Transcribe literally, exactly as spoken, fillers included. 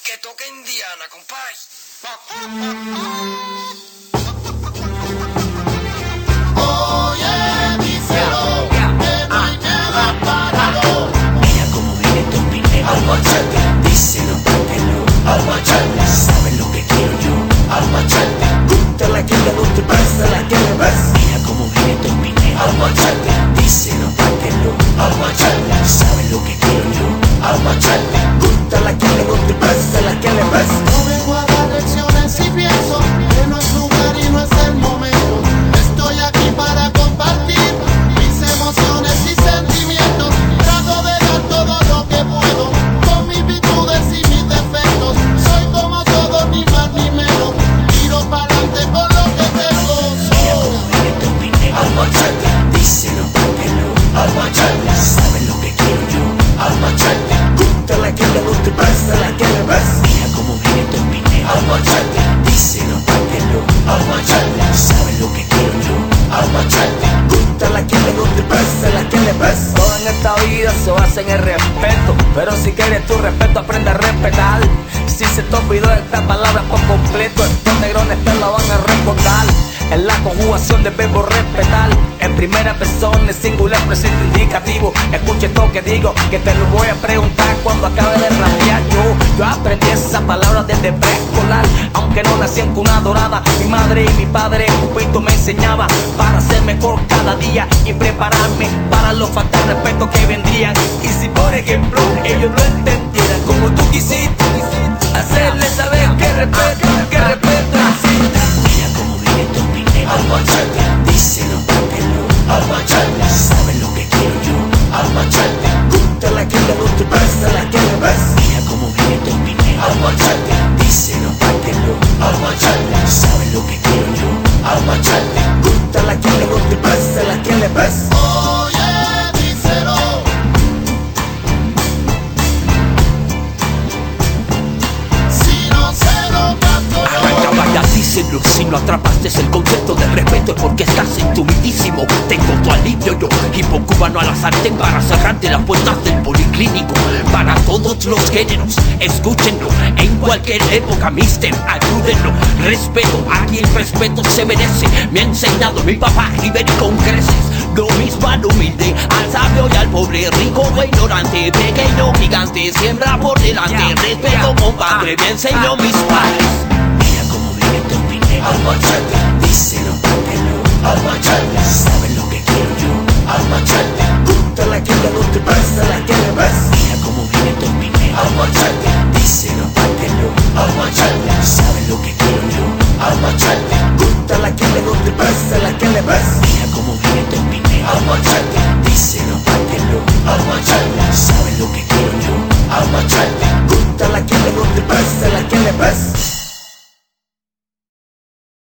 Que toque Indiana, compay. Oye, díselo, que no hay nada parado. Mira cómo viene tu pineo Al machete, díselo porque no. al machete, ¿Sabes lo que quiero yo? al machete, Gústala que le guste, pásala que le ves. Mira cómo viene tu pineo al machete, díselo porque no. al machete, ¿Sabes lo que quiero yo? al machete. Gústala que le guste, pásala que le ves. No vengo a dar lecciones y pienso que no es lugar y no es el momento. Estoy aquí para compartir mis emociones y sentimientos. Trato de dar todo lo que puedo, con mis virtudes y mis defectos. Soy como todos, ni más ni menos. Tiro para adelante con lo que tengo. Mira cómo viene tu pineo Al machete, díselo porque no. al machete, ¿Sabes lo que quiero yo? al machete, Gústala que le guste, pásala que le ves. Mira cómo viene tu pineo al machete, díselo porque no. al machete, ¿Sabes lo que quiero yo? al machete. Gústala que le guste, pásala que le ves. Todo en esta vida se basa en el respeto, pero si quieres tu respeto aprende a respetar. Si se te olvidó esta palabra por completo, estos negrones te la van a recordar. Es la conjugación del verbo respetar. En primera persona es singular, presente indicativo. Escuche esto que digo, que te lo voy a preguntar cuando acabe de rapear. Yo, yo aprendí esa palabra desde preescolar, aunque no nací en cuna dorada. Mi madre y mi padre Cupito me enseñaba para ser mejor cada día y prepararme para los faltas de respeto que vendrían. Y si por ejemplo ellos no entendieran como tú quisiste, hacerles saber que respeto, que respeto existe. Mira cómo viene tu pineo Al machete, díselo porque no. al machete, ¿Sabes lo que quiero yo? al machete, Gústala que le guste, pásala que le ves. Mira cómo viene tu pineo al machete, díselo porque no. al machete, ¿Sabes lo que quiero yo? al machete. Gústala que le guste, pásala que le ves. Oye, díselo. Si no se lo canto Vaya, yo. vaya, díselo, si no atrapaste el concepto de respeto es porque estás entumidísimo. Tengo tu alivio yo, hipo cubano a la sartén para cerrarte las puertas del policlínico. Para todos los géneros, escúchenlo, en cualquier época, mister, ayúdenlo. Respeto, aquí el respeto se merece. Me ha enseñado mi papá Rivero con creces. Lo mismo al humilde, al sabio y al pobre, rico o ignorante, pequeño, gigante, siembra por delante. Respeto, compadre, me enseñó mis padres. Mira cómo viene tu pineo Al machete, díselo porque no. al machete, ¿Sabes lo que quiero yo? al machete, Gústala que le guste, pásala que le ves.